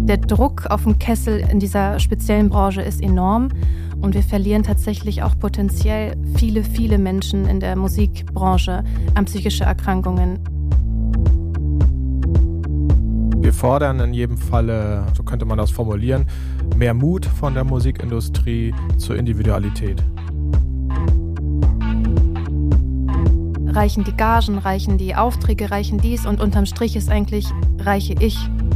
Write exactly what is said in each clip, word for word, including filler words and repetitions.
Der Druck auf dem Kessel in dieser speziellen Branche ist enorm und wir verlieren tatsächlich auch potenziell viele, viele Menschen in der Musikbranche an psychische Erkrankungen. Wir fordern in jedem Falle, so könnte man das formulieren, mehr Mut von der Musikindustrie zur Individualität. Reichen die Gagen, reichen die Aufträge, reichen dies und unterm Strich ist eigentlich, reiche ich.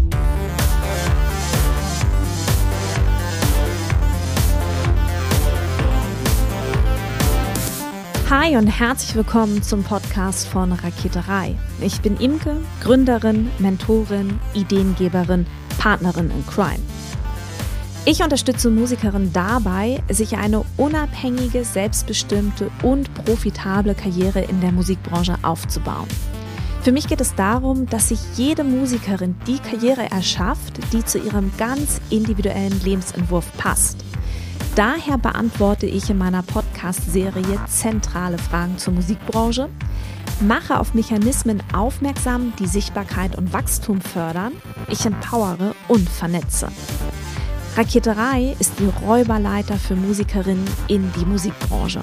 Hi und herzlich willkommen zum Podcast von Raketerei. Ich bin Imke, Gründerin, Mentorin, Ideengeberin, Partnerin in Crime. Ich unterstütze Musikerinnen dabei, sich eine unabhängige, selbstbestimmte und profitable Karriere in der Musikbranche aufzubauen. Für mich geht es darum, dass sich jede Musikerin die Karriere erschafft, die zu ihrem ganz individuellen Lebensentwurf passt. Daher beantworte ich in meiner Podcast-Serie zentrale Fragen zur Musikbranche, mache auf Mechanismen aufmerksam, die Sichtbarkeit und Wachstum fördern, ich empowere und vernetze. Raketerei ist die Räuberleiter für Musikerinnen in die Musikbranche.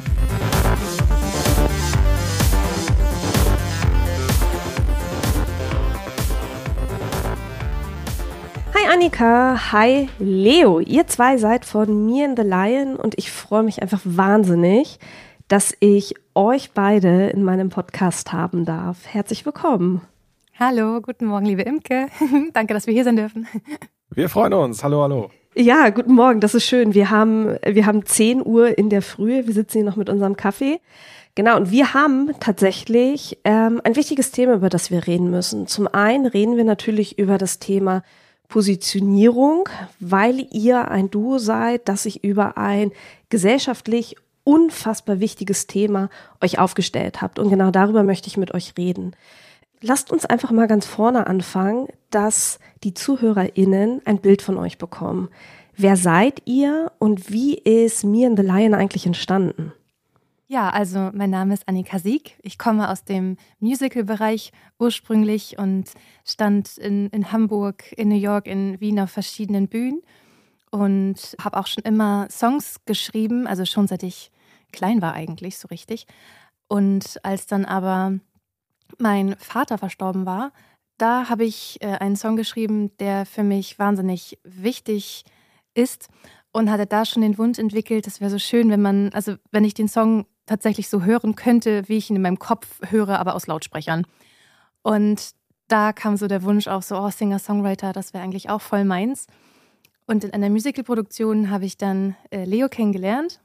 Hi Annika, hi Leo. Ihr zwei seid von Me and the Lion und ich freue mich einfach wahnsinnig, dass ich euch beide in meinem Podcast haben darf. Herzlich willkommen. Hallo, guten Morgen, liebe Imke. Danke, dass wir hier sein dürfen. Wir freuen uns. Hallo, hallo. Ja, guten Morgen, das ist schön. Wir haben, wir haben zehn Uhr in der Früh, wir sitzen hier noch mit unserem Kaffee. Genau, und wir haben tatsächlich ähm, ein wichtiges Thema, über das wir reden müssen. Zum einen reden wir natürlich über das Thema Positionierung, weil ihr ein Duo seid, das sich über ein gesellschaftlich unfassbar wichtiges Thema euch aufgestellt habt. Und genau darüber möchte ich mit euch reden. Lasst uns einfach mal ganz vorne anfangen, dass die ZuhörerInnen ein Bild von euch bekommen. Wer seid ihr und wie ist Me and the Lion eigentlich entstanden? Ja, also mein Name ist Annika Sieg. Ich komme aus dem Musical-Bereich ursprünglich und stand in, in Hamburg, in New York, in Wien auf verschiedenen Bühnen und habe auch schon immer Songs geschrieben, also schon seit ich klein war eigentlich, so richtig. Und als dann aber mein Vater verstorben war, da habe ich äh, einen Song geschrieben, der für mich wahnsinnig wichtig ist und hatte da schon den Wunsch entwickelt, das wäre so schön, wenn man, also wenn ich den Song tatsächlich so hören könnte, wie ich ihn in meinem Kopf höre, aber aus Lautsprechern. Und da kam so der Wunsch auf, so oh, Singer-Songwriter, das wäre eigentlich auch voll meins. Und in einer Musicalproduktion habe ich dann äh, Leo kennengelernt.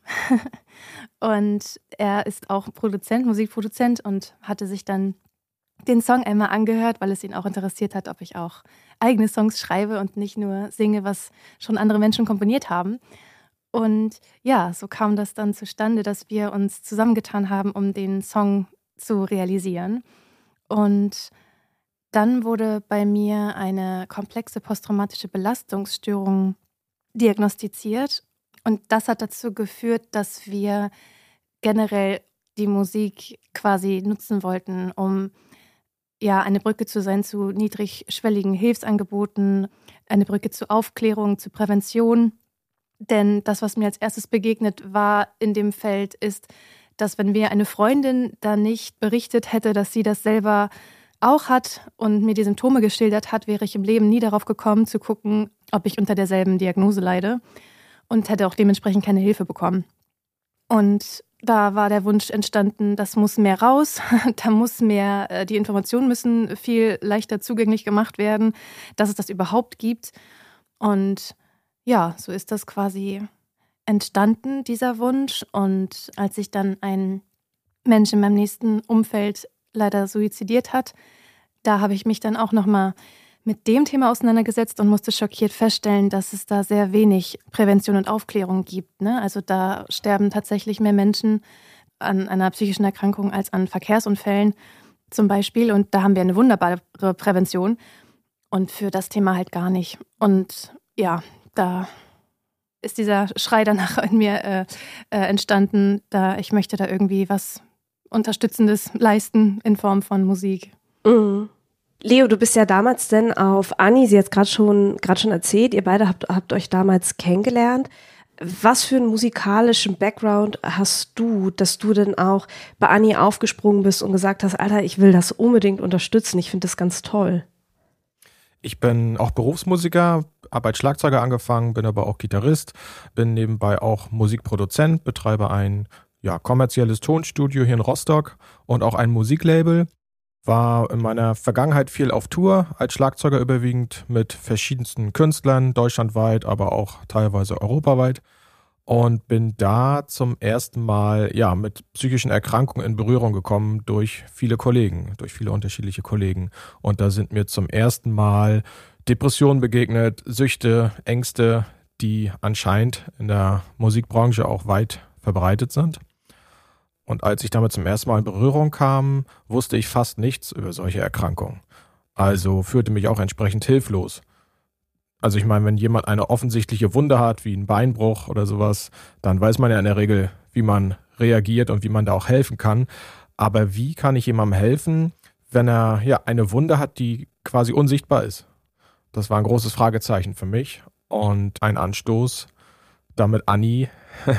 Und er ist auch Produzent, Musikproduzent und hatte sich dann den Song einmal angehört, weil es ihn auch interessiert hat, ob ich auch eigene Songs schreibe und nicht nur singe, was schon andere Menschen komponiert haben. Und ja, so kam das dann zustande, dass wir uns zusammengetan haben, um den Song zu realisieren. Und dann wurde bei mir eine komplexe posttraumatische Belastungsstörung diagnostiziert. Und das hat dazu geführt, dass wir generell die Musik quasi nutzen wollten, um ja eine Brücke zu sein zu niedrigschwelligen Hilfsangeboten, eine Brücke zur Aufklärung, zur Prävention. Denn das, was mir als erstes begegnet war in dem Feld, ist, dass wenn mir eine Freundin da nicht berichtet hätte, dass sie das selber auch hat und mir die Symptome geschildert hat, wäre ich im Leben nie darauf gekommen, zu gucken, ob ich unter derselben Diagnose leide und hätte auch dementsprechend keine Hilfe bekommen. Und da war der Wunsch entstanden, das muss mehr raus, da muss mehr, die Informationen müssen viel leichter zugänglich gemacht werden, dass es das überhaupt gibt. Und ja, so ist das quasi entstanden, dieser Wunsch. Und als sich dann ein Mensch in meinem nächsten Umfeld leider suizidiert hat, da habe ich mich dann auch nochmal mit dem Thema auseinandergesetzt und musste schockiert feststellen, dass es da sehr wenig Prävention und Aufklärung gibt. Ne? Also da sterben tatsächlich mehr Menschen an einer psychischen Erkrankung als an Verkehrsunfällen zum Beispiel. Und da haben wir eine wunderbare Prävention und für das Thema halt gar nicht. Und ja, da ist dieser Schrei danach in mir äh, äh, entstanden, da ich möchte da irgendwie was Unterstützendes leisten in Form von Musik. Mhm. Leo, du bist ja damals denn auf Anni, sie hat es gerade schon, gerade schon erzählt, ihr beide habt, habt euch damals kennengelernt. Was für einen musikalischen Background hast du, dass du denn auch bei Anni aufgesprungen bist und gesagt hast, Alter, ich will das unbedingt unterstützen, ich finde das ganz toll? Ich bin auch Berufsmusiker, habe als Schlagzeuger angefangen, bin aber auch Gitarrist, bin nebenbei auch Musikproduzent, betreibe ein ja, kommerzielles Tonstudio hier in Rostock und auch ein Musiklabel. War in meiner Vergangenheit viel auf Tour, als Schlagzeuger überwiegend mit verschiedensten Künstlern, deutschlandweit, aber auch teilweise europaweit. Und bin da zum ersten Mal ja, mit psychischen Erkrankungen in Berührung gekommen durch viele Kollegen, durch viele unterschiedliche Kollegen. Und da sind mir zum ersten Mal Depressionen begegnet, Süchte, Ängste, die anscheinend in der Musikbranche auch weit verbreitet sind. Und als ich damit zum ersten Mal in Berührung kam, wusste ich fast nichts über solche Erkrankungen. Also fühlte mich auch entsprechend hilflos. Also ich meine, wenn jemand eine offensichtliche Wunde hat, wie ein Beinbruch oder sowas, dann weiß man ja in der Regel, wie man reagiert und wie man da auch helfen kann. Aber wie kann ich jemandem helfen, wenn er ja eine Wunde hat, die quasi unsichtbar ist? Das war ein großes Fragezeichen für mich und ein Anstoß, damit Anni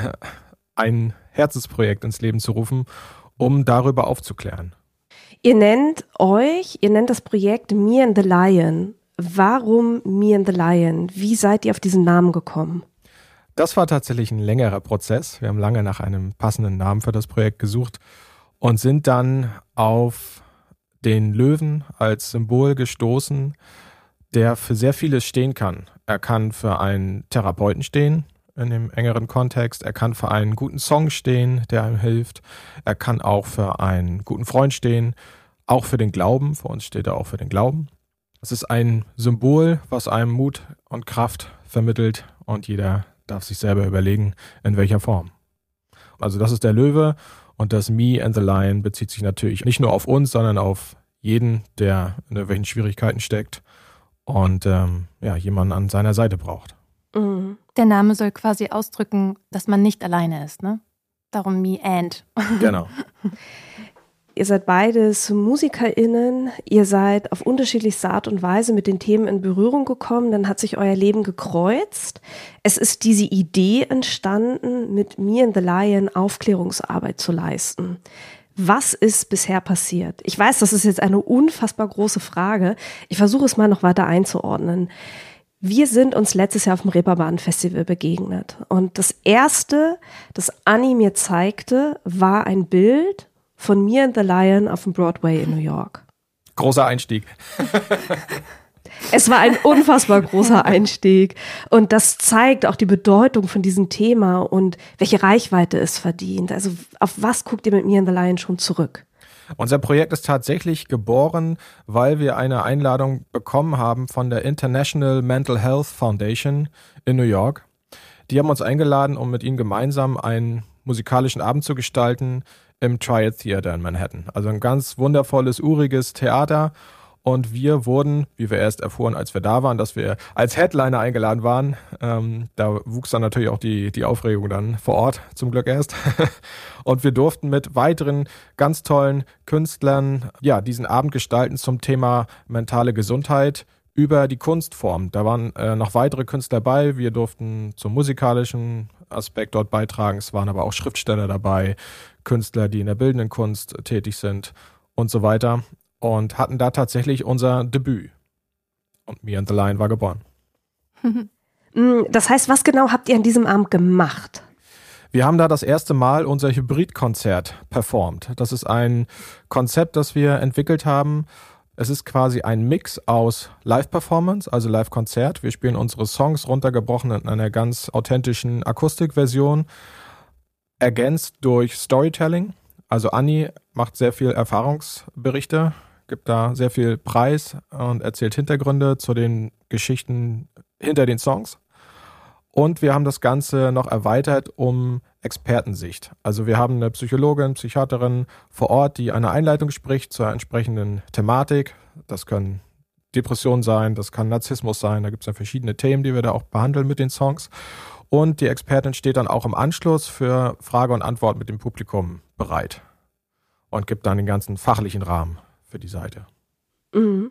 ein Herzensprojekt ins Leben zu rufen, um darüber aufzuklären. Ihr nennt euch, ihr nennt das Projekt Me and the Lion. Warum Me and the Lion? Wie seid ihr auf diesen Namen gekommen? Das war tatsächlich ein längerer Prozess. Wir haben lange nach einem passenden Namen für das Projekt gesucht und sind dann auf den Löwen als Symbol gestoßen, der für sehr vieles stehen kann. Er kann für einen Therapeuten stehen, in dem engeren Kontext. Er kann für einen guten Song stehen, der einem hilft. Er kann auch für einen guten Freund stehen, auch für den Glauben. Für uns steht er auch für den Glauben. Es ist ein Symbol, was einem Mut und Kraft vermittelt und jeder darf sich selber überlegen, in welcher Form. Also das ist der Löwe und das Me and the Lion bezieht sich natürlich nicht nur auf uns, sondern auf jeden, der in irgendwelchen Schwierigkeiten steckt und ähm, ja, jemanden an seiner Seite braucht. Mhm. Der Name soll quasi ausdrücken, dass man nicht alleine ist, ne? Darum Me and. Genau. Ihr seid beides MusikerInnen, ihr seid auf unterschiedlichste Art und Weise mit den Themen in Berührung gekommen, dann hat sich euer Leben gekreuzt. Es ist diese Idee entstanden, mit Me and the Lion Aufklärungsarbeit zu leisten. Was ist bisher passiert? Ich weiß, das ist jetzt eine unfassbar große Frage. Ich versuche es mal noch weiter einzuordnen. Wir sind uns letztes Jahr auf dem Reeperbahn-Festival begegnet. Und das Erste, das Anni mir zeigte, war ein Bild von Me and the Lion auf dem Broadway in New York. Großer Einstieg. Es war ein unfassbar großer Einstieg. Und das zeigt auch die Bedeutung von diesem Thema und welche Reichweite es verdient. Also auf was guckt ihr mit Me and the Lion schon zurück? Unser Projekt ist tatsächlich geboren, weil wir eine Einladung bekommen haben von der International Mental Health Foundation in New York. Die haben uns eingeladen, um mit ihnen gemeinsam einen musikalischen Abend zu gestalten im Triad Theater in Manhattan. Also ein ganz wundervolles, uriges Theater. Und wir wurden, wie wir erst erfuhren, als wir da waren, dass wir als Headliner eingeladen waren. Ähm, da wuchs dann natürlich auch die, die Aufregung dann vor Ort, zum Glück erst. Und wir durften mit weiteren ganz tollen Künstlern ja, diesen Abend gestalten zum Thema mentale Gesundheit über die Kunstform. Da waren äh, noch weitere Künstler dabei. Wir durften zum musikalischen Aspekt dort beitragen. Es waren aber auch Schriftsteller dabei, Künstler, die in der bildenden Kunst tätig sind und so weiter. Und hatten da tatsächlich unser Debüt. Und Me and the Lion war geboren. Das heißt, was genau habt ihr an diesem Abend gemacht? Wir haben da das erste Mal unser Hybridkonzert performt. Das ist ein Konzept, das wir entwickelt haben. Es ist quasi ein Mix aus Live-Performance, also Live-Konzert. Wir spielen unsere Songs runtergebrochen in einer ganz authentischen Akustikversion, ergänzt durch Storytelling. Also Anni macht sehr viel Erfahrungsberichte, gibt da sehr viel Preis und erzählt Hintergründe zu den Geschichten hinter den Songs. Und wir haben das Ganze noch erweitert um Expertensicht. Also wir haben eine Psychologin, Psychiaterin vor Ort, die eine Einleitung spricht zur entsprechenden Thematik. Das können Depressionen sein, das kann Narzissmus sein, da gibt es ja verschiedene Themen, die wir da auch behandeln mit den Songs. Und die Expertin steht dann auch im Anschluss für Frage und Antwort mit dem Publikum bereit und gibt dann den ganzen fachlichen Rahmen für die Seite. Mhm.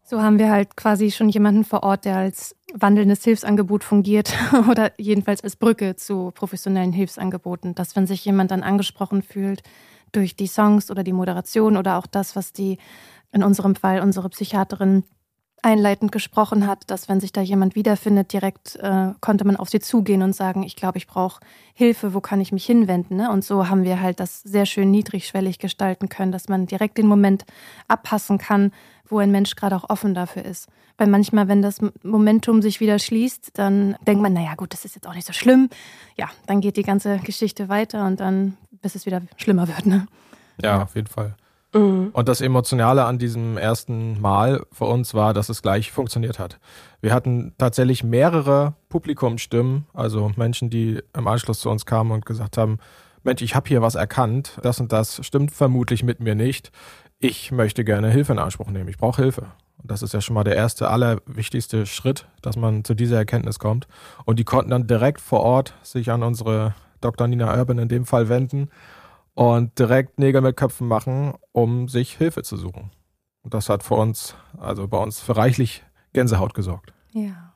So haben wir halt quasi schon jemanden vor Ort, der als wandelndes Hilfsangebot fungiert oder jedenfalls als Brücke zu professionellen Hilfsangeboten. Dass, wenn sich jemand dann angesprochen fühlt durch die Songs oder die Moderation oder auch das, was die, in unserem Fall unsere Psychiaterin einleitend gesprochen hat, dass, wenn sich da jemand wiederfindet, direkt äh, konnte man auf sie zugehen und sagen, ich glaube, ich brauche Hilfe, wo kann ich mich hinwenden? Ne? Und so haben wir halt das sehr schön niedrigschwellig gestalten können, dass man direkt den Moment abpassen kann, wo ein Mensch gerade auch offen dafür ist. Weil manchmal, wenn das Momentum sich wieder schließt, dann denkt man, naja gut, das ist jetzt auch nicht so schlimm. Ja, dann geht die ganze Geschichte weiter und dann, bis es wieder schlimmer wird. Ne? Ja, auf jeden Fall. Mhm. Und das Emotionale an diesem ersten Mal für uns war, dass es gleich funktioniert hat. Wir hatten tatsächlich mehrere Publikumsstimmen, also Menschen, die im Anschluss zu uns kamen und gesagt haben, Mensch, ich habe hier was erkannt, das und das stimmt vermutlich mit mir nicht. Ich möchte gerne Hilfe in Anspruch nehmen, ich brauche Hilfe. Und das ist ja schon mal der erste, allerwichtigste Schritt, dass man zu dieser Erkenntnis kommt. Und die konnten dann direkt vor Ort sich an unsere Doktor Nina Urban in dem Fall wenden und direkt Nägel mit Köpfen machen, um sich Hilfe zu suchen. Und das hat für uns, also bei uns, für reichlich Gänsehaut gesorgt. Ja.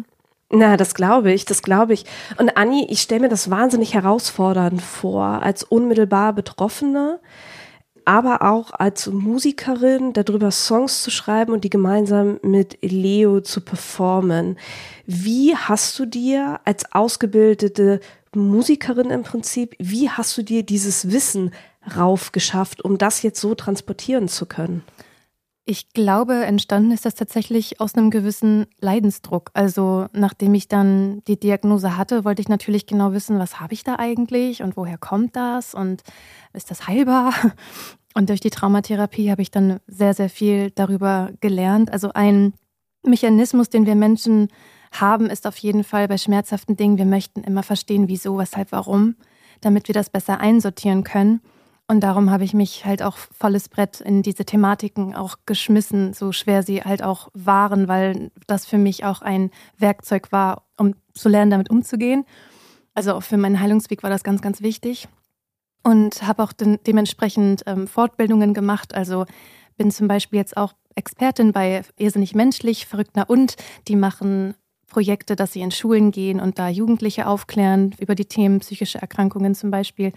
Na, das glaube ich, das glaube ich. Und Anni, ich stelle mir das wahnsinnig herausfordernd vor, als unmittelbar Betroffene, aber auch als Musikerin, darüber Songs zu schreiben und die gemeinsam mit Leo zu performen. Wie hast du dir als ausgebildete Musikerin im Prinzip, wie hast du dir dieses Wissen raufgeschafft, um das jetzt so transportieren zu können? Ich glaube, entstanden ist das tatsächlich aus einem gewissen Leidensdruck. Also nachdem ich dann die Diagnose hatte, wollte ich natürlich genau wissen, was habe ich da eigentlich und woher kommt das und ist das heilbar? Und durch die Traumatherapie habe ich dann sehr, sehr viel darüber gelernt. Also ein Mechanismus, den wir Menschen haben, ist auf jeden Fall bei schmerzhaften Dingen, wir möchten immer verstehen, wieso, weshalb, warum, damit wir das besser einsortieren können. Und darum habe ich mich halt auch volles Brett in diese Thematiken auch geschmissen, so schwer sie halt auch waren, weil das für mich auch ein Werkzeug war, um zu lernen, damit umzugehen. Also auch für meinen Heilungsweg war das ganz, ganz wichtig. Und habe auch de- dementsprechend ähm, Fortbildungen gemacht. Also bin zum Beispiel jetzt auch Expertin bei Irrsinnig Menschlich, Verrückt na und. Die machen Projekte, dass sie in Schulen gehen und da Jugendliche aufklären über die Themen psychische Erkrankungen zum Beispiel.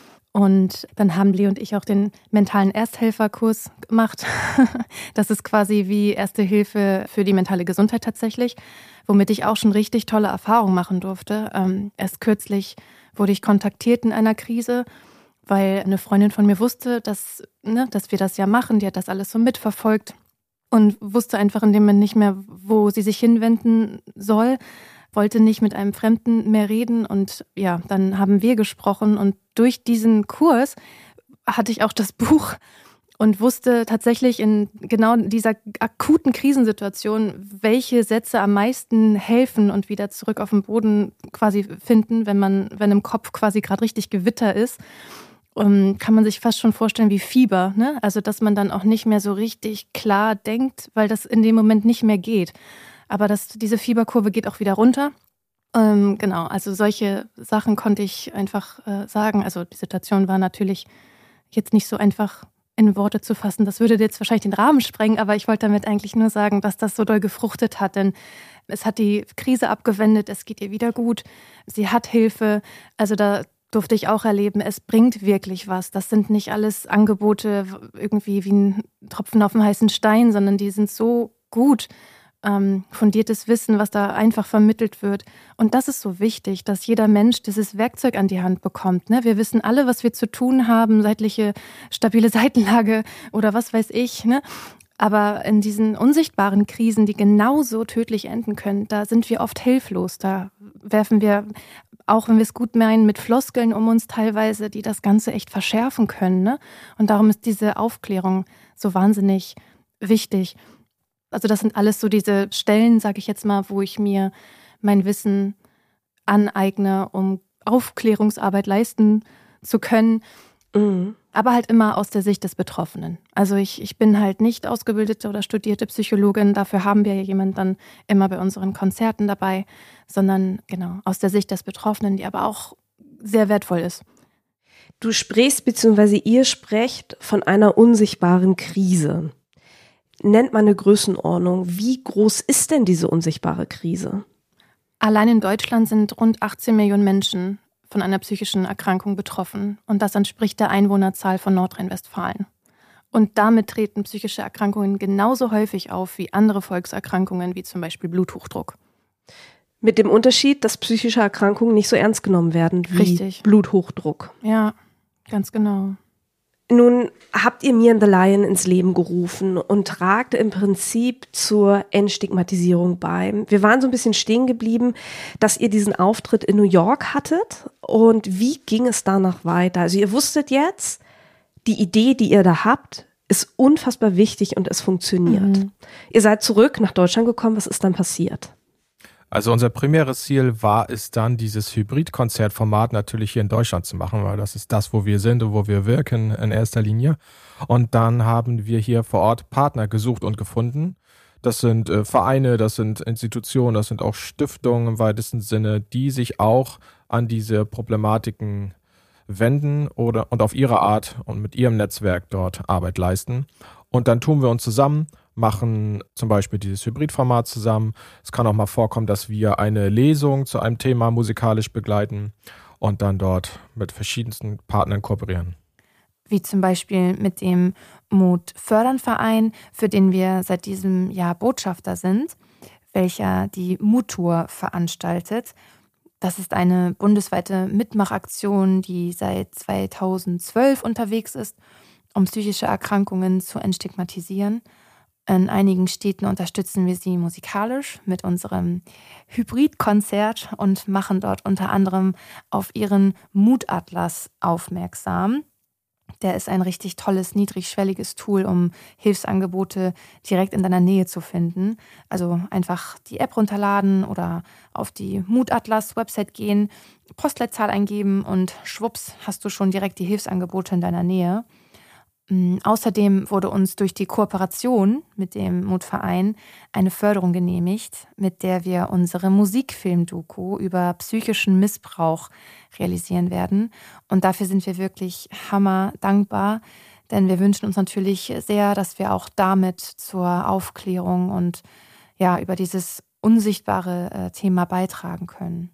Und dann haben Leo und ich auch den mentalen Ersthelferkurs gemacht. Das ist quasi wie Erste Hilfe für die mentale Gesundheit tatsächlich, womit ich auch schon richtig tolle Erfahrungen machen durfte. Ähm, erst kürzlich wurde ich kontaktiert in einer Krise, weil eine Freundin von mir wusste, dass, ne, dass wir das ja machen. Die hat das alles so mitverfolgt und wusste einfach in dem Moment nicht mehr, wo sie sich hinwenden soll. Wollte nicht mit einem Fremden mehr reden und ja, dann haben wir gesprochen und durch diesen Kurs hatte ich auch das Buch und wusste tatsächlich in genau dieser akuten Krisensituation, welche Sätze am meisten helfen und wieder zurück auf den Boden quasi finden, wenn man, wenn im Kopf quasi gerade richtig Gewitter ist. Um, kann man sich fast schon vorstellen wie Fieber, ne? Also dass man dann auch nicht mehr so richtig klar denkt, weil das in dem Moment nicht mehr geht. Aber das, diese Fieberkurve geht auch wieder runter. Ähm, genau, also solche Sachen konnte ich einfach äh, sagen. Also die Situation war natürlich jetzt nicht so einfach in Worte zu fassen. Das würde jetzt wahrscheinlich den Rahmen sprengen, aber ich wollte damit eigentlich nur sagen, dass das so doll gefruchtet hat. Denn es hat die Krise abgewendet, es geht ihr wieder gut, sie hat Hilfe. Also da durfte ich auch erleben, es bringt wirklich was. Das sind nicht alles Angebote irgendwie wie ein Tropfen auf dem heißen Stein, sondern die sind so gut. Ähm, fundiertes Wissen, was da einfach vermittelt wird. Und das ist so wichtig, dass jeder Mensch dieses Werkzeug an die Hand bekommt. Ne? Wir wissen alle, was wir zu tun haben, seitliche, stabile Seitenlage oder was weiß ich. Ne? Aber in diesen unsichtbaren Krisen, die genauso tödlich enden können, da sind wir oft hilflos. Da werfen wir, auch wenn wir es gut meinen, mit Floskeln um uns teilweise, die das Ganze echt verschärfen können. Ne? Und darum ist diese Aufklärung so wahnsinnig wichtig. Also das sind alles so diese Stellen, sage ich jetzt mal, wo ich mir mein Wissen aneigne, um Aufklärungsarbeit leisten zu können. Mhm. Aber halt immer aus der Sicht des Betroffenen. Also ich, ich bin halt nicht ausgebildete oder studierte Psychologin, dafür haben wir ja jemanden dann immer bei unseren Konzerten dabei, sondern genau aus der Sicht des Betroffenen, die aber auch sehr wertvoll ist. Du sprichst bzw. ihr sprecht von einer unsichtbaren Krise. nennt mal eine Größenordnung. Wie groß ist denn diese unsichtbare Krise? Allein in Deutschland sind rund achtzehn Millionen Menschen von einer psychischen Erkrankung betroffen. Und das entspricht der Einwohnerzahl von Nordrhein-Westfalen. Und damit treten psychische Erkrankungen genauso häufig auf wie andere Volkserkrankungen, wie zum Beispiel Bluthochdruck. Mit dem Unterschied, dass psychische Erkrankungen nicht so ernst genommen werden wie Richtig. Bluthochdruck. Ja, ganz genau. Nun habt ihr Me and the Lion ins Leben gerufen und tragt im Prinzip zur Entstigmatisierung bei. Wir waren so ein bisschen stehen geblieben, dass ihr diesen Auftritt in New York hattet. Und wie ging es danach weiter? Also ihr wusstet jetzt, die Idee, die ihr da habt, ist unfassbar wichtig und es funktioniert. Mhm. Ihr seid zurück nach Deutschland gekommen. Was ist dann passiert? Also unser primäres Ziel war es dann, dieses Hybrid-Konzertformat natürlich hier in Deutschland zu machen, weil das ist das, wo wir sind und wo wir wirken in erster Linie. Und dann haben wir hier vor Ort Partner gesucht und gefunden. Das sind äh, Vereine, das sind Institutionen, das sind auch Stiftungen im weitesten Sinne, die sich auch an diese Problematiken wenden oder und auf ihre Art und mit ihrem Netzwerk dort Arbeit leisten. Und dann tun wir uns zusammen, machen zum Beispiel dieses Hybridformat zusammen. Es kann auch mal vorkommen, dass wir eine Lesung zu einem Thema musikalisch begleiten und dann dort mit verschiedensten Partnern kooperieren. Wie zum Beispiel mit dem Mut-Fördern-Verein, für den wir seit diesem Jahr Botschafter sind, welcher die Mut-Tour veranstaltet. Das ist eine bundesweite Mitmachaktion, die seit zweitausendzwölf unterwegs ist, um psychische Erkrankungen zu entstigmatisieren. In einigen Städten unterstützen wir sie musikalisch mit unserem Hybridkonzert und machen dort unter anderem auf ihren Mutatlas aufmerksam. Der ist ein richtig tolles, niedrigschwelliges Tool, um Hilfsangebote direkt in deiner Nähe zu finden. Also einfach die App runterladen oder auf die Mutatlas-Website gehen, Postleitzahl eingeben und schwupps hast du schon direkt die Hilfsangebote in deiner Nähe. Außerdem wurde uns durch die Kooperation mit dem Mutverein eine Förderung genehmigt, mit der wir unsere Musikfilm-Doku über psychischen Missbrauch realisieren werden. Und dafür sind wir wirklich hammer dankbar, denn wir wünschen uns natürlich sehr, dass wir auch damit zur Aufklärung und ja über dieses unsichtbare äh, Thema beitragen können.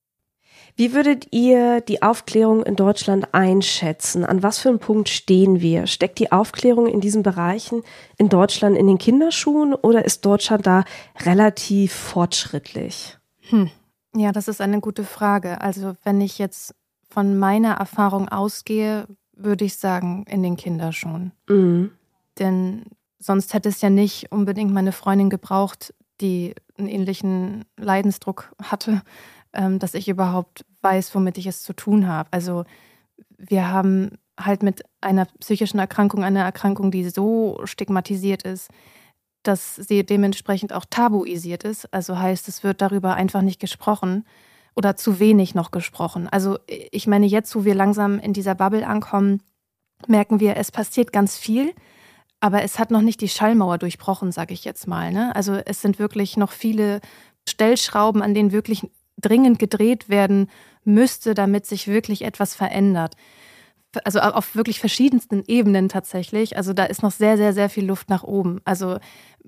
Wie würdet ihr die Aufklärung in Deutschland einschätzen? An was für einem Punkt stehen wir? Steckt die Aufklärung in diesen Bereichen in Deutschland in den Kinderschuhen oder ist Deutschland da relativ fortschrittlich? Hm. Ja, das ist eine gute Frage. Also wenn ich jetzt von meiner Erfahrung ausgehe, würde ich sagen, in den Kinderschuhen. Mhm. Denn sonst hätte es ja nicht unbedingt meine Freundin gebraucht, die einen ähnlichen Leidensdruck hatte, dass ich überhaupt weiß, womit ich es zu tun habe. Also wir haben halt mit einer psychischen Erkrankung, eine Erkrankung, die so stigmatisiert ist, dass sie dementsprechend auch tabuisiert ist. Also heißt, es wird darüber einfach nicht gesprochen oder zu wenig noch gesprochen. Also ich meine, jetzt, wo wir langsam in dieser Bubble ankommen, merken wir, es passiert ganz viel, aber es hat noch nicht die Schallmauer durchbrochen, sage ich jetzt mal. Ne? Also es sind wirklich noch viele Stellschrauben, an denen wirklich dringend gedreht werden müsste, damit sich wirklich etwas verändert. Also auf wirklich verschiedensten Ebenen tatsächlich. Also da ist noch sehr, sehr, sehr viel Luft nach oben. Also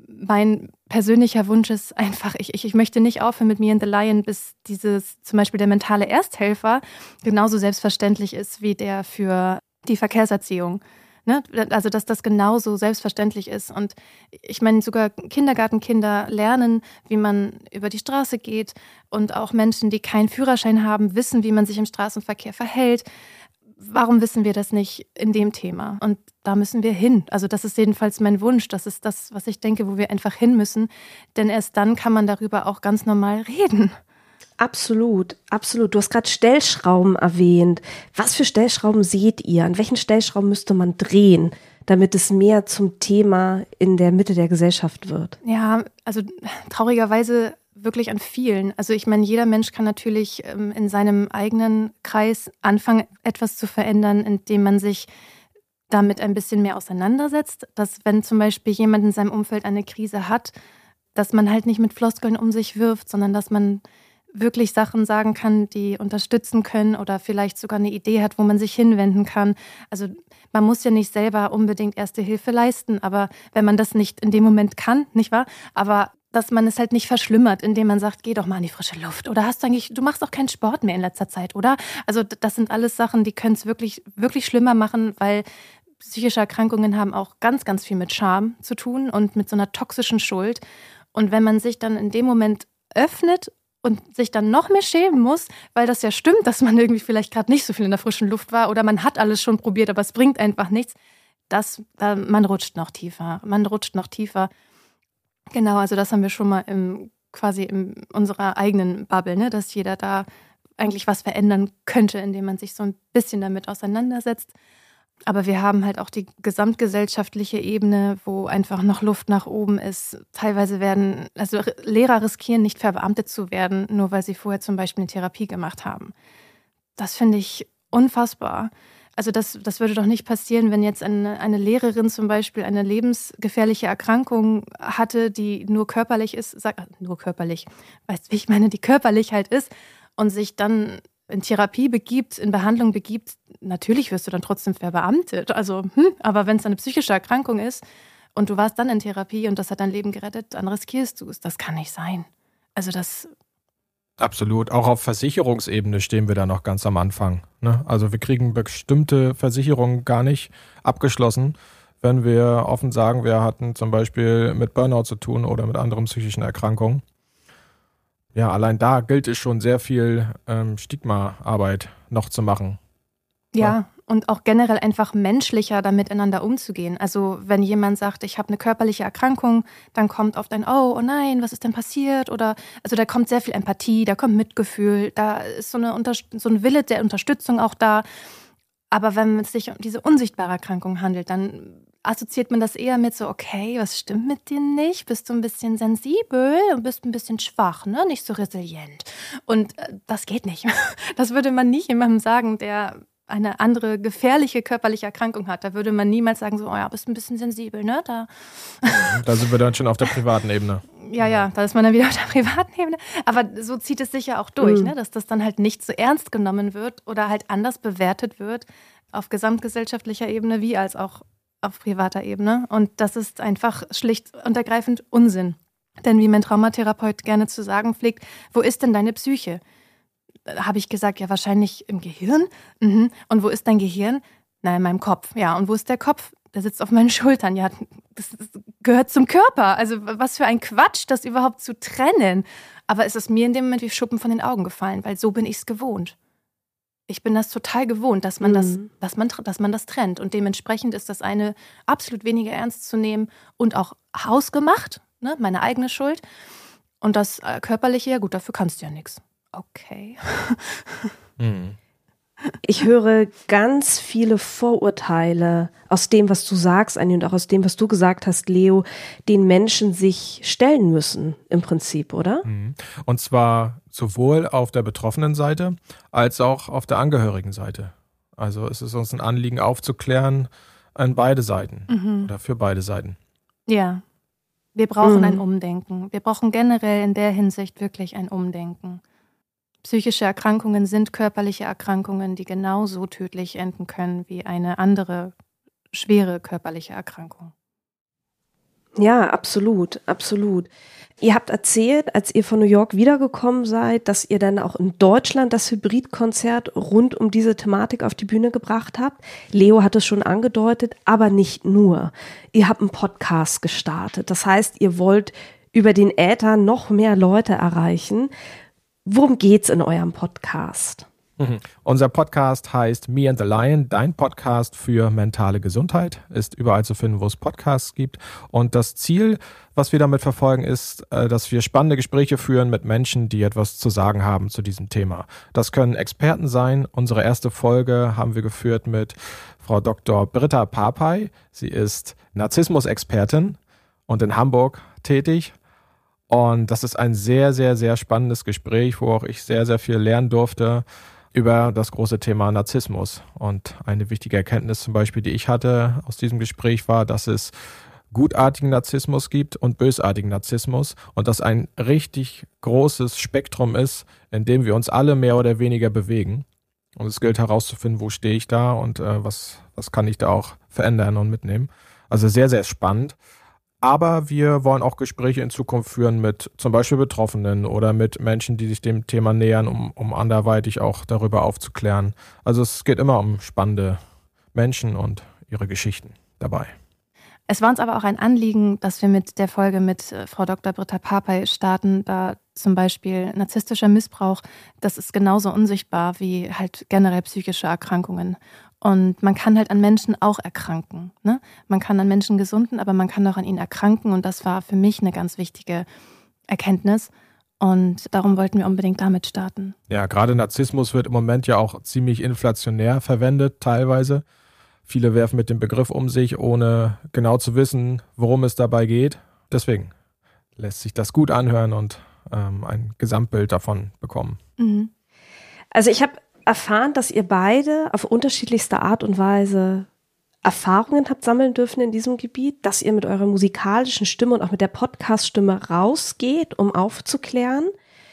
mein persönlicher Wunsch ist einfach, ich, ich, ich möchte nicht aufhören mit Me and the Lion, bis dieses zum Beispiel der mentale Ersthelfer genauso selbstverständlich ist wie der für die Verkehrserziehung. Ne? Also, dass das genauso selbstverständlich ist. Und ich meine, sogar Kindergartenkinder lernen, wie man über die Straße geht. Und auch Menschen, die keinen Führerschein haben, wissen, wie man sich im Straßenverkehr verhält. Warum wissen wir das nicht in dem Thema? Und da müssen wir hin. Also das ist jedenfalls mein Wunsch. Das ist das, was ich denke, wo wir einfach hin müssen. Denn erst dann kann man darüber auch ganz normal reden. Absolut, absolut. Du hast gerade Stellschrauben erwähnt. Was für Stellschrauben seht ihr? An welchen Stellschrauben müsste man drehen, damit es mehr zum Thema in der Mitte der Gesellschaft wird? Ja, also traurigerweise wirklich an vielen. Also ich meine, jeder Mensch kann natürlich ähm, in seinem eigenen Kreis anfangen, etwas zu verändern, indem man sich damit ein bisschen mehr auseinandersetzt. Dass wenn zum Beispiel jemand in seinem Umfeld eine Krise hat, dass man halt nicht mit Floskeln um sich wirft, sondern dass man wirklich Sachen sagen kann, die unterstützen können oder vielleicht sogar eine Idee hat, wo man sich hinwenden kann. Also man muss ja nicht selber unbedingt Erste Hilfe leisten, aber wenn man das nicht in dem Moment kann, nicht wahr? Aber dass man es halt nicht verschlimmert, indem man sagt, geh doch mal in die frische Luft. Oder hast du eigentlich, du machst auch keinen Sport mehr in letzter Zeit, oder? Also das sind alles Sachen, die können es wirklich, wirklich schlimmer machen, weil psychische Erkrankungen haben auch ganz, ganz viel mit Scham zu tun und mit so einer toxischen Schuld. Und wenn man sich dann in dem Moment öffnet und sich dann noch mehr schämen muss, weil das ja stimmt, dass man irgendwie vielleicht gerade nicht so viel in der frischen Luft war oder man hat alles schon probiert, aber es bringt einfach nichts, das, äh, man rutscht noch tiefer, man rutscht noch tiefer. Genau, also das haben wir schon mal im, quasi in unserer eigenen Bubble, ne, dass jeder da eigentlich was verändern könnte, indem man sich so ein bisschen damit auseinandersetzt. Aber wir haben halt auch die gesamtgesellschaftliche Ebene, wo einfach noch Luft nach oben ist. Teilweise werden, also Lehrer riskieren nicht verbeamtet zu werden, nur weil sie vorher zum Beispiel eine Therapie gemacht haben. Das finde ich unfassbar. Also das, das würde doch nicht passieren, wenn jetzt eine, eine Lehrerin zum Beispiel eine lebensgefährliche Erkrankung hatte, die nur körperlich ist, sag, nur körperlich, weißt du, wie ich meine, die körperlich halt ist und sich dann in Therapie begibt, in Behandlung begibt, natürlich wirst du dann trotzdem verbeamtet. Also, hm, aber wenn es eine psychische Erkrankung ist und du warst dann in Therapie und das hat dein Leben gerettet, dann riskierst du es. Das kann nicht sein. Also das... Absolut. Auch auf Versicherungsebene stehen wir da noch ganz am Anfang. Ne? Also wir kriegen bestimmte Versicherungen gar nicht abgeschlossen, wenn wir offen sagen, wir hatten zum Beispiel mit Burnout zu tun oder mit anderen psychischen Erkrankungen. Ja, allein da gilt es schon sehr viel ähm, Stigma-Arbeit noch zu machen. Ja, ja, und auch generell einfach menschlicher da miteinander umzugehen. Also wenn jemand sagt, ich habe eine körperliche Erkrankung, dann kommt oft ein, oh, oh nein, was ist denn passiert? Oder also da kommt sehr viel Empathie, da kommt Mitgefühl, da ist so, eine Unterst- so ein Wille der Unterstützung auch da. Aber wenn es sich um diese unsichtbare Erkrankung handelt, dann assoziiert man das eher mit so, okay, was stimmt mit dir nicht? Bist du ein bisschen sensibel und bist ein bisschen schwach, ne? Nicht so resilient. Und äh, das geht nicht. Das würde man nicht jemandem sagen, der eine andere gefährliche körperliche Erkrankung hat. Da würde man niemals sagen, so, oh ja, bist ein bisschen sensibel, ne? Da, da sind wir dann schon auf der privaten Ebene. Ja, ja, da ist man dann wieder auf der privaten Ebene. Aber so zieht es sich ja auch durch, mhm. ne? Dass das dann halt nicht so ernst genommen wird oder halt anders bewertet wird auf gesamtgesellschaftlicher Ebene wie als auch auf privater Ebene. Und das ist einfach schlicht und ergreifend Unsinn. Denn wie mein Traumatherapeut gerne zu sagen pflegt, wo ist denn deine Psyche? Habe ich gesagt, ja, wahrscheinlich im Gehirn. Mhm. Und wo ist dein Gehirn? Na, in meinem Kopf. Ja, und wo ist der Kopf? Der sitzt auf meinen Schultern. Ja, das gehört zum Körper. Also was für ein Quatsch, das überhaupt zu trennen. Aber es ist mir in dem Moment wie Schuppen von den Augen gefallen, weil so bin ich es gewohnt. Ich bin das total gewohnt, dass man, mhm. das, dass man, dass man das trennt. Und dementsprechend ist das eine absolut weniger ernst zu nehmen und auch hausgemacht, ne, meine eigene Schuld. Und das Körperliche, ja gut, dafür kannst du ja nichts. Okay. Mhm. Ich höre ganz viele Vorurteile aus dem, was du sagst, Anni, und auch aus dem, was du gesagt hast, Leo, den Menschen sich stellen müssen, im Prinzip, oder? Und zwar sowohl auf der betroffenen Seite als auch auf der Angehörigen-Seite. Also es ist uns ein Anliegen aufzuklären an beide Seiten mhm. oder für beide Seiten. Ja, wir brauchen mhm. ein Umdenken. Wir brauchen generell in der Hinsicht wirklich ein Umdenken. Psychische Erkrankungen sind körperliche Erkrankungen, die genauso tödlich enden können wie eine andere schwere körperliche Erkrankung. Ja, absolut, absolut. Ihr habt erzählt, als ihr von New York wiedergekommen seid, dass ihr dann auch in Deutschland das Hybridkonzert rund um diese Thematik auf die Bühne gebracht habt. Leo hat es schon angedeutet, aber nicht nur. Ihr habt einen Podcast gestartet. Das heißt, ihr wollt über den Äther noch mehr Leute erreichen. Worum geht's in eurem Podcast? Mhm. Unser Podcast heißt Me and the Lion, dein Podcast für mentale Gesundheit. Ist überall zu finden, wo es Podcasts gibt. Und das Ziel, was wir damit verfolgen, ist, dass wir spannende Gespräche führen mit Menschen, die etwas zu sagen haben zu diesem Thema. Das können Experten sein. Unsere erste Folge haben wir geführt mit Frau Doktor Britta Papay. Sie ist Narzissmus-Expertin und in Hamburg tätig. Und das ist ein sehr, sehr, sehr spannendes Gespräch, wo auch ich sehr, sehr viel lernen durfte über das große Thema Narzissmus. Und eine wichtige Erkenntnis zum Beispiel, die ich hatte aus diesem Gespräch war, dass es gutartigen Narzissmus gibt und bösartigen Narzissmus und das ein richtig großes Spektrum ist, in dem wir uns alle mehr oder weniger bewegen. Und es gilt herauszufinden, wo stehe ich da und äh, was, was kann ich da auch verändern und mitnehmen. Also sehr, sehr spannend. Aber wir wollen auch Gespräche in Zukunft führen mit zum Beispiel Betroffenen oder mit Menschen, die sich dem Thema nähern, um, um anderweitig auch darüber aufzuklären. Also es geht immer um spannende Menschen und ihre Geschichten dabei. Es war uns aber auch ein Anliegen, dass wir mit der Folge mit Frau Doktor Britta Papay starten, da zum Beispiel narzisstischer Missbrauch, das ist genauso unsichtbar wie halt generell psychische Erkrankungen. Und man kann halt an Menschen auch erkranken. Ne? Man kann an Menschen gesunden, aber man kann auch an ihnen erkranken. Und das war für mich eine ganz wichtige Erkenntnis. Und darum wollten wir unbedingt damit starten. Ja, gerade Narzissmus wird im Moment ja auch ziemlich inflationär verwendet, teilweise. Viele werfen mit dem Begriff um sich, ohne genau zu wissen, worum es dabei geht. Deswegen lässt sich das gut anhören und ähm, ein Gesamtbild davon bekommen. Mhm. Also ich habe erfahren, dass ihr beide auf unterschiedlichste Art und Weise Erfahrungen habt sammeln dürfen in diesem Gebiet, dass ihr mit eurer musikalischen Stimme und auch mit der Podcast-Stimme rausgeht, um aufzuklären.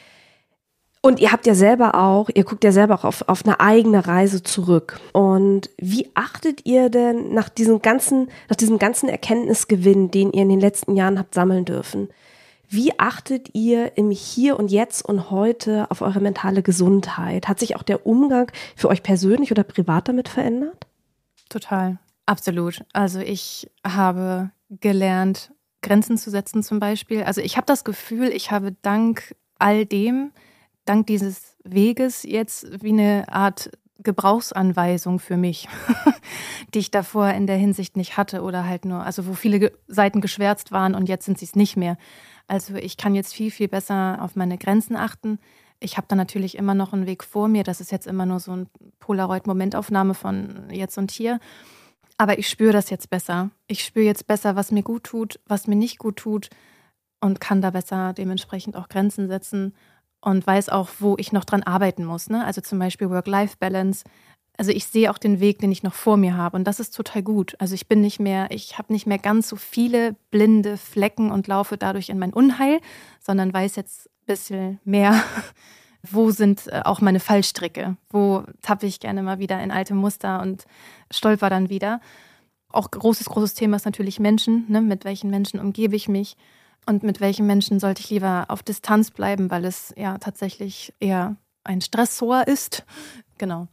Und ihr habt ja selber auch, ihr guckt ja selber auch auf, auf eine eigene Reise zurück. Und wie achtet ihr denn nach diesem ganzen, nach diesem ganzen Erkenntnisgewinn, den ihr in den letzten Jahren habt sammeln dürfen? Wie achtet ihr im Hier und Jetzt und heute auf eure mentale Gesundheit? Hat sich auch der Umgang für euch persönlich oder privat damit verändert? Total, absolut. Also ich habe gelernt, Grenzen zu setzen zum Beispiel. Also ich habe das Gefühl, ich habe dank all dem, dank dieses Weges jetzt wie eine Art Gebrauchsanweisung für mich, die ich davor in der Hinsicht nicht hatte oder halt nur, also wo viele Seiten geschwärzt waren und jetzt sind sie es nicht mehr. Also ich kann jetzt viel, viel besser auf meine Grenzen achten. Ich habe da natürlich immer noch einen Weg vor mir. Das ist jetzt immer nur so ein Polaroid-Momentaufnahme von jetzt und hier. Aber ich spüre das jetzt besser. Ich spüre jetzt besser, was mir gut tut, was mir nicht gut tut und kann da besser dementsprechend auch Grenzen setzen und weiß auch, wo ich noch dran arbeiten muss. Ne? Also zum Beispiel Work-Life-Balance. Also ich sehe auch den Weg, den ich noch vor mir habe und das ist total gut. Also ich bin nicht mehr, ich habe nicht mehr ganz so viele blinde Flecken und laufe dadurch in mein Unheil, sondern weiß jetzt ein bisschen mehr, wo sind auch meine Fallstricke, wo tappe ich gerne mal wieder in alte Muster und stolper dann wieder. Auch großes, großes Thema ist natürlich Menschen, ne? Mit welchen Menschen umgebe ich mich und mit welchen Menschen sollte ich lieber auf Distanz bleiben, weil es ja tatsächlich eher ein Stressor ist. Genau.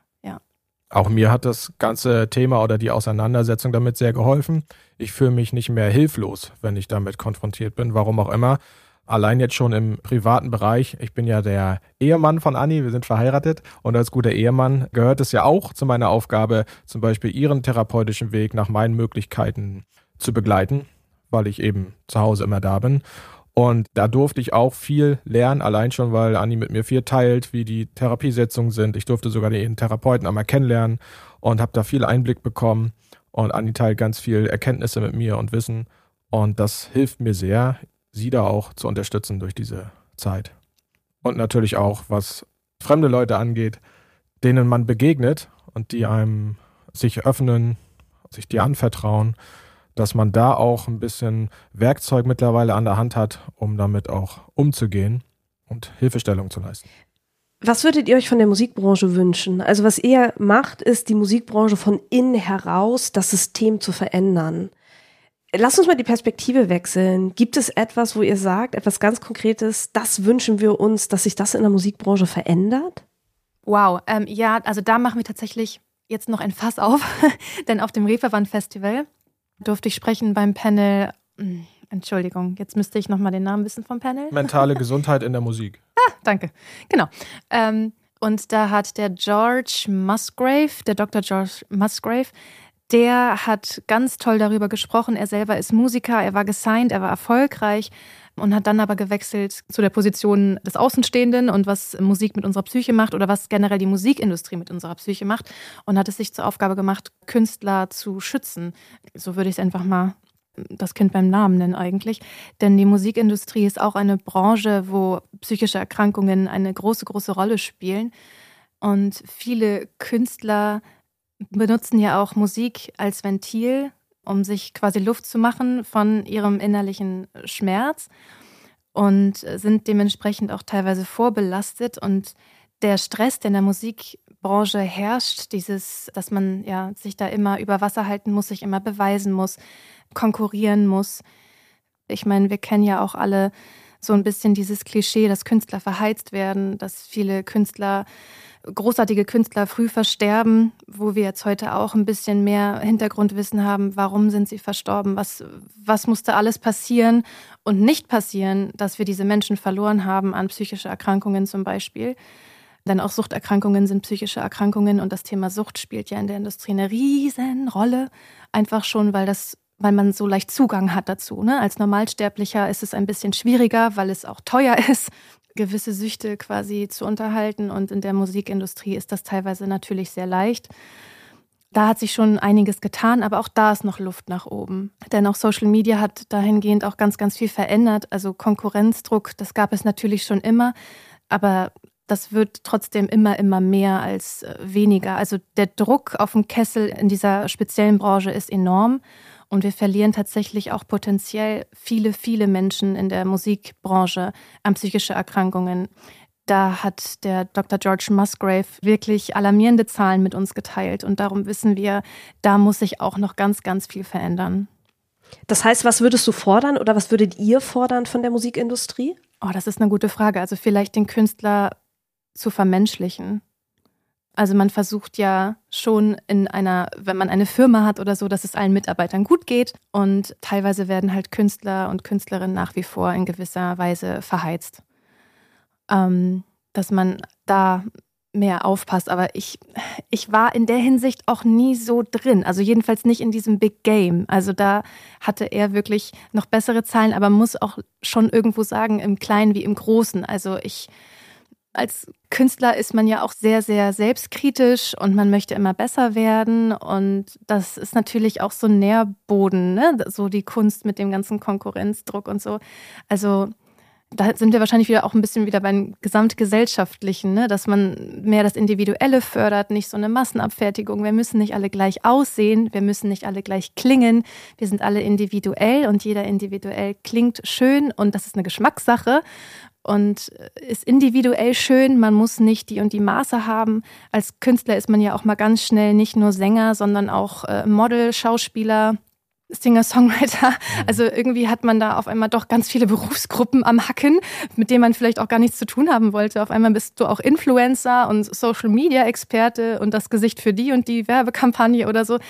Auch mir hat das ganze Thema oder die Auseinandersetzung damit sehr geholfen. Ich fühle mich nicht mehr hilflos, wenn ich damit konfrontiert bin, warum auch immer. Allein jetzt schon im privaten Bereich. Ich bin ja der Ehemann von Anni, wir sind verheiratet und als guter Ehemann gehört es ja auch zu meiner Aufgabe, zum Beispiel ihren therapeutischen Weg nach meinen Möglichkeiten zu begleiten, weil ich eben zu Hause immer da bin. Und da durfte ich auch viel lernen, allein schon, weil Anni mit mir viel teilt, wie die Therapiesitzungen sind. Ich durfte sogar den Therapeuten einmal kennenlernen und habe da viel Einblick bekommen. Und Anni teilt ganz viel Erkenntnisse mit mir und Wissen. Und das hilft mir sehr, sie da auch zu unterstützen durch diese Zeit. Und natürlich auch, was fremde Leute angeht, denen man begegnet und die einem sich öffnen, sich dir anvertrauen, dass man da auch ein bisschen Werkzeug mittlerweile an der Hand hat, um damit auch umzugehen und Hilfestellung zu leisten. Was würdet ihr euch von der Musikbranche wünschen? Also was ihr macht, ist die Musikbranche von innen heraus, das System zu verändern. Lasst uns mal die Perspektive wechseln. Gibt es etwas, wo ihr sagt, etwas ganz Konkretes, das wünschen wir uns, dass sich das in der Musikbranche verändert? Wow, ähm, ja, also da machen wir tatsächlich jetzt noch ein Fass auf, denn auf dem Reeperbahn-Festival durfte ich sprechen beim Panel, Entschuldigung, jetzt müsste ich nochmal den Namen wissen vom Panel. Mentale Gesundheit in der Musik. Ah, danke, genau. Ähm, und da hat der George Musgrave, der Doktor George Musgrave, der hat ganz toll darüber gesprochen. Er selber ist Musiker, er war gesigned, er war erfolgreich und hat dann aber gewechselt zu der Position des Außenstehenden und was Musik mit unserer Psyche macht oder was generell die Musikindustrie mit unserer Psyche macht und hat es sich zur Aufgabe gemacht, Künstler zu schützen. So würde ich es einfach mal das Kind beim Namen nennen eigentlich. Denn die Musikindustrie ist auch eine Branche, wo psychische Erkrankungen eine große, große Rolle spielen. Und viele Künstler benutzen ja auch Musik als Ventil um sich quasi Luft zu machen von ihrem innerlichen Schmerz und sind dementsprechend auch teilweise vorbelastet. Und der Stress, der in der Musikbranche herrscht, dieses, dass man ja sich da immer über Wasser halten muss, sich immer beweisen muss, konkurrieren muss. Ich meine, wir kennen ja auch alle so ein bisschen dieses Klischee, dass Künstler verheizt werden, dass viele Künstler, großartige Künstler früh versterben, wo wir jetzt heute auch ein bisschen mehr Hintergrundwissen haben, warum sind sie verstorben, was, was musste alles passieren und nicht passieren, dass wir diese Menschen verloren haben an psychische Erkrankungen zum Beispiel. Denn auch Suchterkrankungen sind psychische Erkrankungen und das Thema Sucht spielt ja in der Industrie eine riesen Rolle, einfach schon, weil das weil man so leicht Zugang hat dazu. Ne? Als Normalsterblicher ist es ein bisschen schwieriger, weil es auch teuer ist, gewisse Süchte quasi zu unterhalten. Und in der Musikindustrie ist das teilweise natürlich sehr leicht. Da hat sich schon einiges getan, aber auch da ist noch Luft nach oben. Denn auch Social Media hat dahingehend auch ganz, ganz viel verändert. Also Konkurrenzdruck, das gab es natürlich schon immer, aber das wird trotzdem immer, immer mehr als weniger. Also der Druck auf den Kessel in dieser speziellen Branche ist enorm. Und wir verlieren tatsächlich auch potenziell viele, viele Menschen in der Musikbranche an psychische Erkrankungen. Da hat der Doktor George Musgrave wirklich alarmierende Zahlen mit uns geteilt. Und darum wissen wir, da muss sich auch noch ganz, ganz viel verändern. Das heißt, was würdest du fordern oder was würdet ihr fordern von der Musikindustrie? Oh, das ist eine gute Frage. Also vielleicht den Künstler zu vermenschlichen. Also man versucht ja schon in einer, wenn man eine Firma hat oder so, dass es allen Mitarbeitern gut geht. Und teilweise werden halt Künstler und Künstlerinnen nach wie vor in gewisser Weise verheizt. Ähm, dass man da mehr aufpasst. Aber ich, ich war in der Hinsicht auch nie so drin. Also jedenfalls nicht in diesem Big Game. Also da hatte er wirklich noch bessere Zahlen, aber muss auch schon irgendwo sagen, im Kleinen wie im Großen. Also ich... Als Künstler ist man ja auch sehr, sehr selbstkritisch und man möchte immer besser werden. Und das ist natürlich auch so ein Nährboden, ne? So die Kunst mit dem ganzen Konkurrenzdruck und so. Also da sind wir wahrscheinlich wieder auch ein bisschen wieder beim Gesamtgesellschaftlichen, ne? Dass man mehr das Individuelle fördert, nicht so eine Massenabfertigung. Wir müssen nicht alle gleich aussehen, wir müssen nicht alle gleich klingen. Wir sind alle individuell und jeder individuell klingt schön und das ist eine Geschmackssache. Und ist individuell schön, man muss nicht die und die Maße haben. Als Künstler ist man ja auch mal ganz schnell nicht nur Sänger, sondern auch Model, Schauspieler, Singer-Songwriter. Also irgendwie hat man da auf einmal doch ganz viele Berufsgruppen am Hacken, mit denen man vielleicht auch gar nichts zu tun haben wollte. Auf einmal bist du auch Influencer und Social-Media-Experte und das Gesicht für die und die Werbekampagne oder so.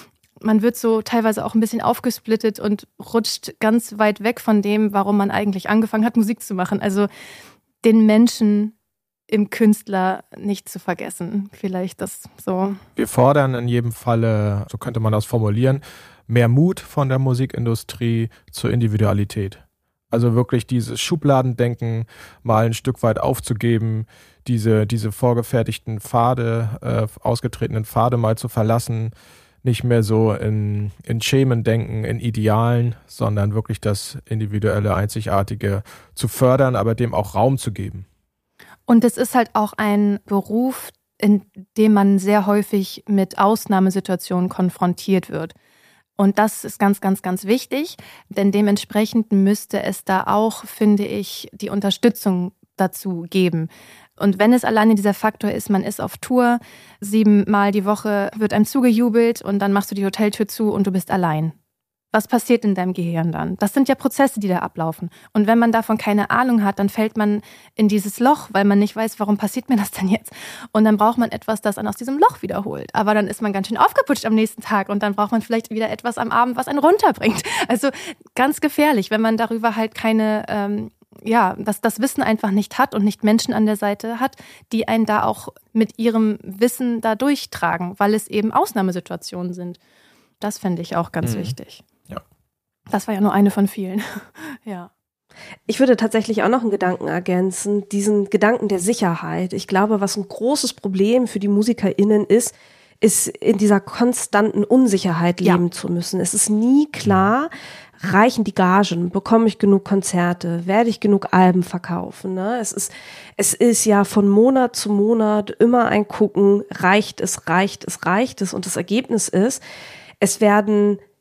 Man wird so teilweise auch ein bisschen aufgesplittet und rutscht ganz weit weg von dem, warum man eigentlich angefangen hat, Musik zu machen. Also den Menschen im Künstler nicht zu vergessen. Vielleicht das so. Wir fordern in jedem Falle, so könnte man das formulieren, mehr Mut von der Musikindustrie zur Individualität. Also wirklich dieses Schubladendenken mal ein Stück weit aufzugeben, diese, diese vorgefertigten Pfade, äh, ausgetretenen Pfade mal zu verlassen, nicht mehr so in, in Schemen denken, in Idealen, sondern wirklich das individuelle, Einzigartige zu fördern, aber dem auch Raum zu geben. Und es ist halt auch ein Beruf, in dem man sehr häufig mit Ausnahmesituationen konfrontiert wird. Und das ist ganz, ganz, ganz wichtig, denn dementsprechend müsste es da auch, finde ich, die Unterstützung dazu geben. Und wenn es alleine dieser Faktor ist, man ist auf Tour, siebenmal die Woche wird einem zugejubelt und dann machst du die Hoteltür zu und du bist allein. Was passiert in deinem Gehirn dann? Das sind ja Prozesse, die da ablaufen. Und wenn man davon keine Ahnung hat, dann fällt man in dieses Loch, weil man nicht weiß, warum passiert mir das denn jetzt? Und dann braucht man etwas, das einen aus diesem Loch wiederholt. Aber dann ist man ganz schön aufgeputscht am nächsten Tag und dann braucht man vielleicht wieder etwas am Abend, was einen runterbringt. Also ganz gefährlich, wenn man darüber halt keine... Ähm, ja, dass das Wissen einfach nicht hat und nicht Menschen an der Seite hat, die einen da auch mit ihrem Wissen da durchtragen, weil es eben Ausnahmesituationen sind. Das fände ich auch ganz mhm. wichtig. Ja. Das war ja nur eine von vielen. Ja. Ich würde tatsächlich auch noch einen Gedanken ergänzen, diesen Gedanken der Sicherheit. Ich glaube, was ein großes Problem für die MusikerInnen ist, ist in dieser konstanten Unsicherheit leben ja. zu müssen. Es ist nie klar, reichen die Gagen, bekomme ich genug Konzerte, werde ich genug Alben verkaufen. Ne? Es ist, es ist ja von Monat zu Monat immer ein Gucken, reicht es, reicht es, reicht es. Und das Ergebnis ist, es werden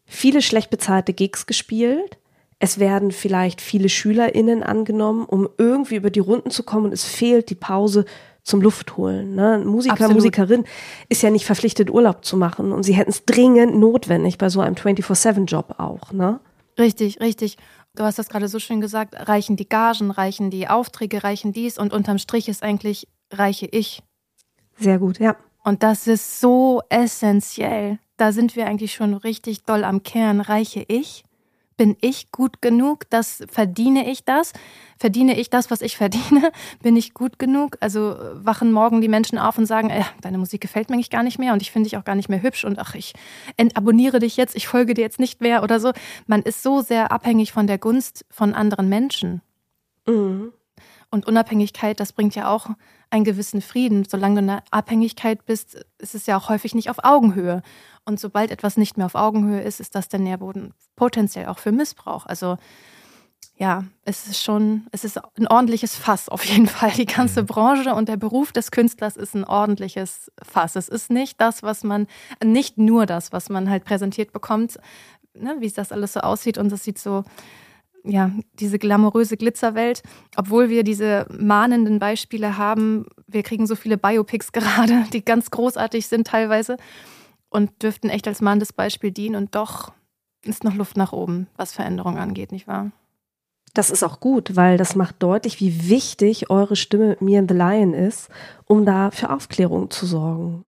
viele schlecht bezahlte Gigs gespielt. Es werden vielleicht viele SchülerInnen angenommen, um irgendwie über die Runden zu kommen und es fehlt die Pause zum Luftholen. Ne? Ein Musiker, Absolut. Musikerin ist ja nicht verpflichtet, Urlaub zu machen und sie hätten es dringend notwendig bei so einem vierundzwanzig sieben Job auch. Ne? Richtig, richtig. Du hast das gerade so schön gesagt, reichen die Gagen, reichen die Aufträge, reichen dies und unterm Strich ist eigentlich, reiche ich. Sehr gut, ja. Und das ist so essentiell. Da sind wir eigentlich schon richtig doll am Kern. Reiche ich? Bin ich gut genug? Das verdiene ich das? Verdiene ich das, was ich verdiene? Bin ich gut genug? Also wachen morgen die Menschen auf und sagen, äh, deine Musik gefällt mir eigentlich gar nicht mehr und ich finde dich auch gar nicht mehr hübsch und ach, ich entabonniere dich jetzt, ich folge dir jetzt nicht mehr oder so. Man ist so sehr abhängig von der Gunst von anderen Menschen. Mhm. Und Unabhängigkeit, das bringt ja auch einen gewissen Frieden. Solange du in der Abhängigkeit bist, ist es ja auch häufig nicht auf Augenhöhe. Und sobald etwas nicht mehr auf Augenhöhe ist, ist das der Nährboden potenziell auch für Missbrauch. Also ja, es ist schon, es ist ein ordentliches Fass auf jeden Fall. Die ganze Branche und der Beruf des Künstlers ist ein ordentliches Fass. Es ist nicht das, was man, nicht nur das, was man halt präsentiert bekommt, ne, wie es das alles so aussieht. Und das sieht so, ja, diese glamouröse Glitzerwelt, obwohl wir diese mahnenden Beispiele haben, wir kriegen so viele Biopics gerade, die ganz großartig sind teilweise und dürften echt als mahnendes Beispiel dienen und doch ist noch Luft nach oben, was Veränderung angeht, nicht wahr? Das ist auch gut, weil das macht deutlich, wie wichtig eure Stimme mit Me and the Lion ist, um da für Aufklärung zu sorgen.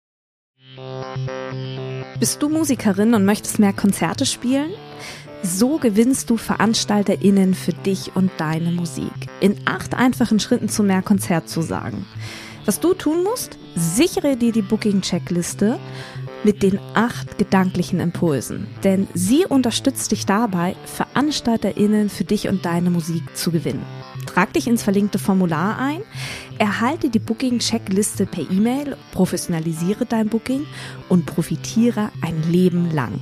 Bist du Musikerin und möchtest mehr Konzerte spielen? So gewinnst du VeranstalterInnen für dich und deine Musik. In acht einfachen Schritten zu mehr Konzertzusagen. Was du tun musst? Sichere dir die Booking-Checkliste mit den acht gedanklichen Impulsen. Denn sie unterstützt dich dabei, VeranstalterInnen für dich und deine Musik zu gewinnen. Trag dich ins verlinkte Formular ein, erhalte die Booking-Checkliste per E-Mail, professionalisiere dein Booking und profitiere ein Leben lang.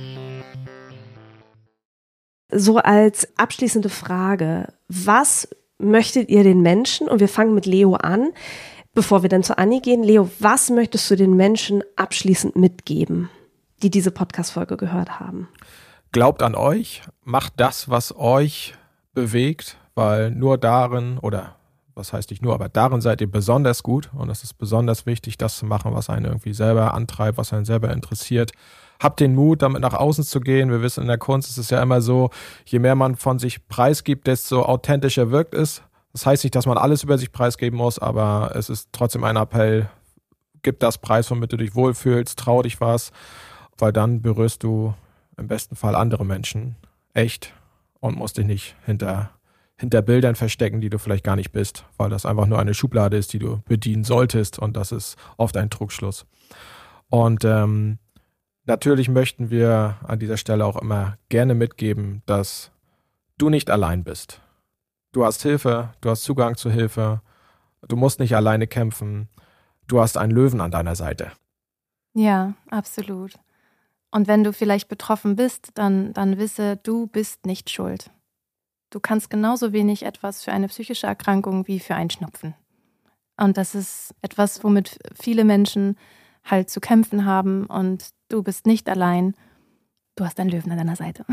So als abschließende Frage, was möchtet ihr den Menschen, und wir fangen mit Leo an, bevor wir dann zu Anni gehen, Leo, was möchtest du den Menschen abschließend mitgeben, die diese Podcast-Folge gehört haben? Glaubt an euch, macht das, was euch bewegt, weil nur darin, oder was heißt nicht nur, aber darin seid ihr besonders gut und es ist besonders wichtig, das zu machen, was einen irgendwie selber antreibt, was einen selber interessiert. Habt den Mut, damit nach außen zu gehen. Wir wissen, in der Kunst ist es ja immer so, je mehr man von sich preisgibt, desto authentischer wirkt es. Das heißt nicht, dass man alles über sich preisgeben muss, aber es ist trotzdem ein Appell, gib das Preis, womit du dich wohlfühlst, trau dich was, weil dann berührst du im besten Fall andere Menschen echt und musst dich nicht hinter, hinter Bildern verstecken, die du vielleicht gar nicht bist, weil das einfach nur eine Schublade ist, die du bedienen solltest und das ist oft ein Trugschluss. Und ähm, natürlich möchten wir an dieser Stelle auch immer gerne mitgeben, dass du nicht allein bist. Du hast Hilfe, du hast Zugang zu Hilfe, du musst nicht alleine kämpfen, du hast einen Löwen an deiner Seite. Ja, absolut. Und wenn du vielleicht betroffen bist, dann, dann wisse, du bist nicht schuld. Du kannst genauso wenig etwas für eine psychische Erkrankung wie für einen Schnupfen. Und das ist etwas, womit viele Menschen halt zu kämpfen haben und du bist nicht allein. Du hast einen Löwen an deiner Seite.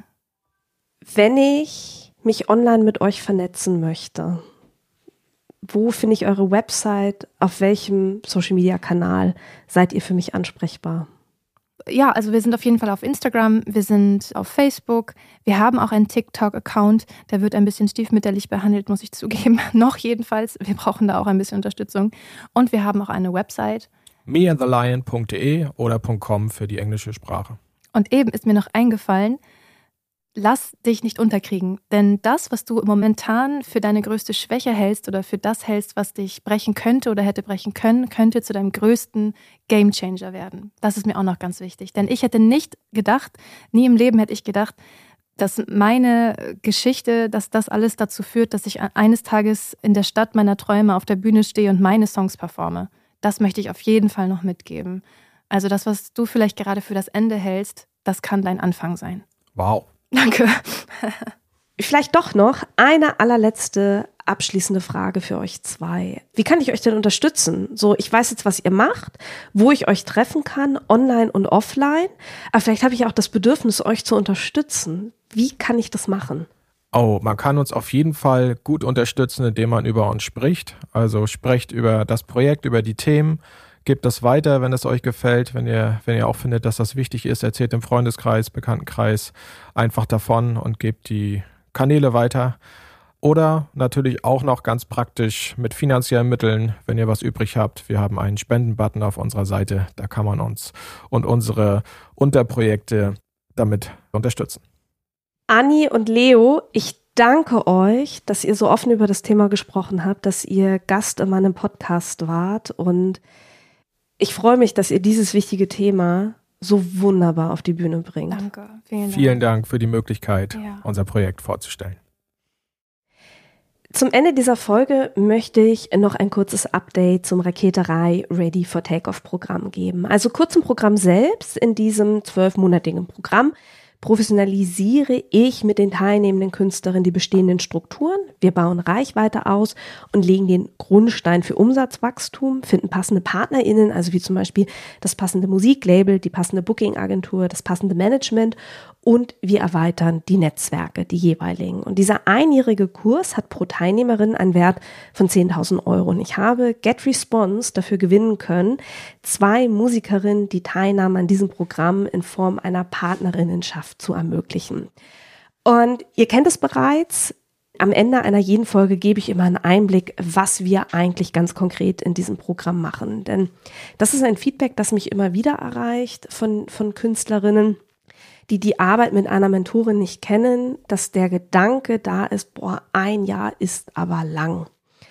Wenn ich mich online mit euch vernetzen möchte, wo finde ich eure Website? Auf welchem Social-Media-Kanal seid ihr für mich ansprechbar? Ja, also wir sind auf jeden Fall auf Instagram, wir sind auf Facebook, wir haben auch einen TikTok-Account, der wird ein bisschen stiefmütterlich behandelt, muss ich zugeben. Noch jedenfalls, wir brauchen da auch ein bisschen Unterstützung. Und wir haben auch eine Website. me and the lion punkt de oder .com für die englische Sprache. Und eben ist mir noch eingefallen, lass dich nicht unterkriegen, denn das, was du momentan für deine größte Schwäche hältst oder für das hältst, was dich brechen könnte oder hätte brechen können, könnte zu deinem größten Gamechanger werden. Das ist mir auch noch ganz wichtig, denn ich hätte nicht gedacht, nie im Leben hätte ich gedacht, dass meine Geschichte, dass das alles dazu führt, dass ich eines Tages in der Stadt meiner Träume auf der Bühne stehe und meine Songs performe. Das möchte ich auf jeden Fall noch mitgeben. Also das, was du vielleicht gerade für das Ende hältst, das kann dein Anfang sein. Wow. Danke. Vielleicht doch noch eine allerletzte abschließende Frage für euch zwei. Wie kann ich euch denn unterstützen? So, ich weiß jetzt, was ihr macht, wo ich euch treffen kann, online und offline, aber vielleicht habe ich auch das Bedürfnis, euch zu unterstützen. Wie kann ich das machen? Oh, man kann uns auf jeden Fall gut unterstützen, indem man über uns spricht. Also sprecht über das Projekt, über die Themen, gebt das weiter, wenn es euch gefällt, wenn ihr, wenn ihr auch findet, dass das wichtig ist, erzählt im Freundeskreis, Bekanntenkreis einfach davon und gebt die Kanäle weiter. Oder natürlich auch noch ganz praktisch mit finanziellen Mitteln, wenn ihr was übrig habt. Wir haben einen Spendenbutton auf unserer Seite, da kann man uns und unsere Unterprojekte damit unterstützen. Anni und Leo, ich danke euch, dass ihr so offen über das Thema gesprochen habt, dass ihr Gast in meinem Podcast wart und ich freue mich, dass ihr dieses wichtige Thema so wunderbar auf die Bühne bringt. Danke, vielen Dank. Vielen Dank für die Möglichkeit, ja. unser Projekt vorzustellen. Zum Ende dieser Folge möchte ich noch ein kurzes Update zum Raketerei Ready for Takeoff Programm geben. Also kurz im Programm selbst, in diesem zwölfmonatigen Programm, professionalisiere ich mit den teilnehmenden Künstlerinnen die bestehenden Strukturen. Wir bauen Reichweite aus und legen den Grundstein für Umsatzwachstum, finden passende PartnerInnen, also wie zum Beispiel das passende Musiklabel, die passende Booking-Agentur, das passende Management und wir erweitern die Netzwerke, die jeweiligen. Und dieser einjährige Kurs hat pro Teilnehmerin einen Wert von zehntausend Euro. Und ich habe GetResponse dafür gewinnen können, zwei Musikerinnen die Teilnahme an diesem Programm in Form einer Partnerinnenschaft zu ermöglichen. Und ihr kennt es bereits, am Ende einer jeden Folge gebe ich immer einen Einblick, was wir eigentlich ganz konkret in diesem Programm machen. Denn das ist ein Feedback, das mich immer wieder erreicht von, von Künstlerinnen, die die Arbeit mit einer Mentorin nicht kennen, dass der Gedanke da ist, boah, ein Jahr ist aber lang.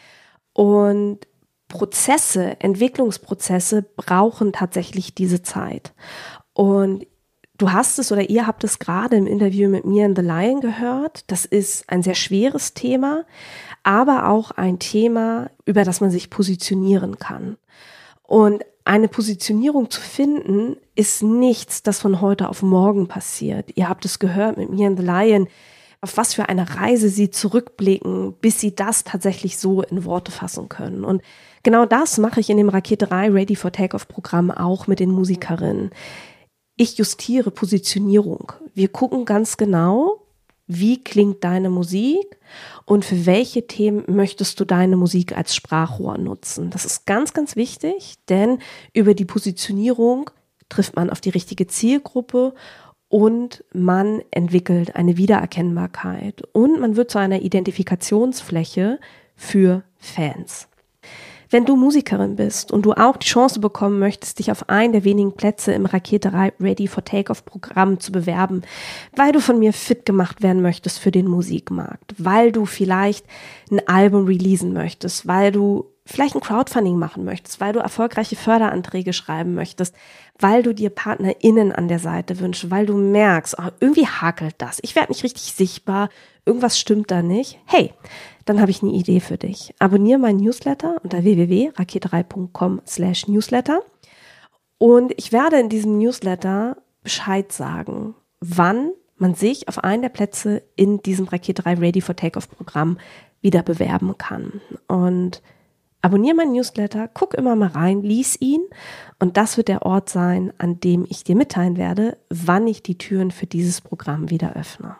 Und Prozesse, Entwicklungsprozesse brauchen tatsächlich diese Zeit. Und du hast es oder ihr habt es gerade im Interview mit mir in The Lion gehört. Das ist ein sehr schweres Thema, aber auch ein Thema, über das man sich positionieren kann. Und eine Positionierung zu finden, ist nichts, das von heute auf morgen passiert. Ihr habt es gehört mit mir in The Lion, auf was für eine Reise sie zurückblicken, bis sie das tatsächlich so in Worte fassen können. Und genau das mache ich in dem Raketerei Ready for Takeoff Programm auch mit den Musikerinnen. Ich justiere Positionierung. Wir gucken ganz genau, wie klingt deine Musik und für welche Themen möchtest du deine Musik als Sprachrohr nutzen. Das ist ganz, ganz wichtig, denn über die Positionierung trifft man auf die richtige Zielgruppe und man entwickelt eine Wiedererkennbarkeit und man wird zu einer Identifikationsfläche für Fans. Wenn du Musikerin bist und du auch die Chance bekommen möchtest, dich auf einen der wenigen Plätze im Raketerei Ready for Takeoff Programm zu bewerben, weil du von mir fit gemacht werden möchtest für den Musikmarkt, weil du vielleicht ein Album releasen möchtest, weil du vielleicht ein Crowdfunding machen möchtest, weil du erfolgreiche Förderanträge schreiben möchtest, weil du dir PartnerInnen an der Seite wünschst, weil du merkst, oh, irgendwie hakelt das, ich werde nicht richtig sichtbar, irgendwas stimmt da nicht. Hey, dann habe ich eine Idee für dich. Abonniere meinen Newsletter unter w w w punkt raketerei punkt com slash newsletter und ich werde in diesem Newsletter Bescheid sagen, wann man sich auf einen der Plätze in diesem Raketerei Ready for Takeoff Programm wieder bewerben kann. Und abonniere meinen Newsletter, guck immer mal rein, lies ihn und das wird der Ort sein, an dem ich dir mitteilen werde, wann ich die Türen für dieses Programm wieder öffne.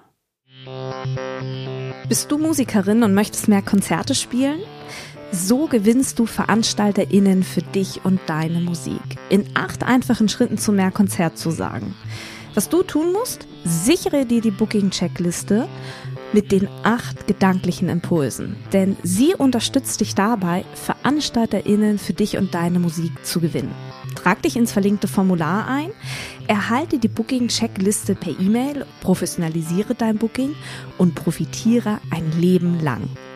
Bist du Musikerin und möchtest mehr Konzerte spielen? So gewinnst du VeranstalterInnen für dich und deine Musik. In acht einfachen Schritten zu mehr Konzertzusagen. Was du tun musst? Sichere dir die Booking-Checkliste mit den acht gedanklichen Impulsen. Denn sie unterstützt dich dabei, VeranstalterInnen für dich und deine Musik zu gewinnen. Trag dich ins verlinkte Formular ein, erhalte die Booking-Checkliste per E-Mail, professionalisiere dein Booking und profitiere ein Leben lang.